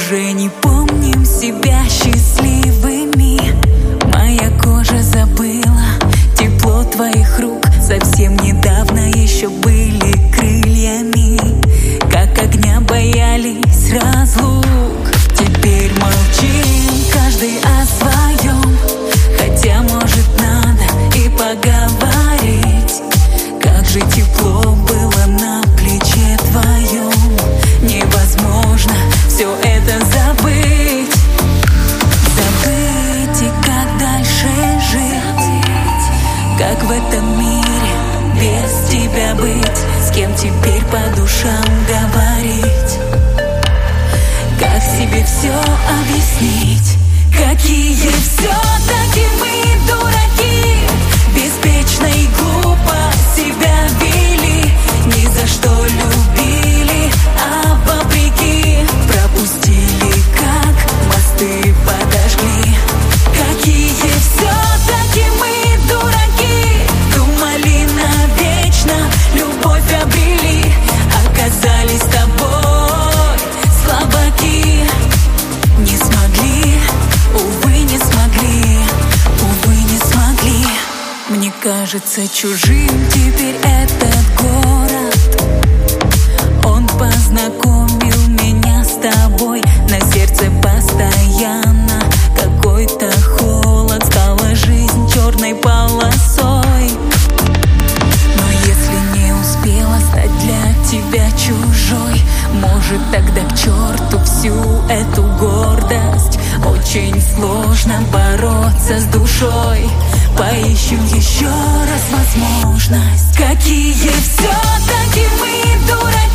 уже не помним себя счастливыми. Моя кожа забыла тепло твоих рук. Совсем недавно еще были крыльями, как огня боялись разлук. Теперь молчим, каждый о своем, хотя может надо и поговорить. Как же тепло было на плече твоем, невозможно все это забыть. Забыть и как дальше жить, как в этом мире без тебя быть, с кем теперь по душам говорить, как себе все объяснить. Какие все-таки мы дураки, беспечно и глупо себя вели, ни за что любили, а вопреки пропустили, как мосты подожгли. Какие все-таки мы дураки, думали навечно любовь обрели, оказались с тобой слабаки. Не смогли, увы, не смогли, увы, не смогли. Мне кажется чужим теперь этот город. Он познакомил меня с тобой, на сердце постоянно какой-то холод. Стала жизнь черной полосой. Но если не успела стать для тебя чужой, может тогда к черту всю эту гордость. Очень сложно бороться с душой, поищем еще раз возможность. Какие все-таки мы дураки,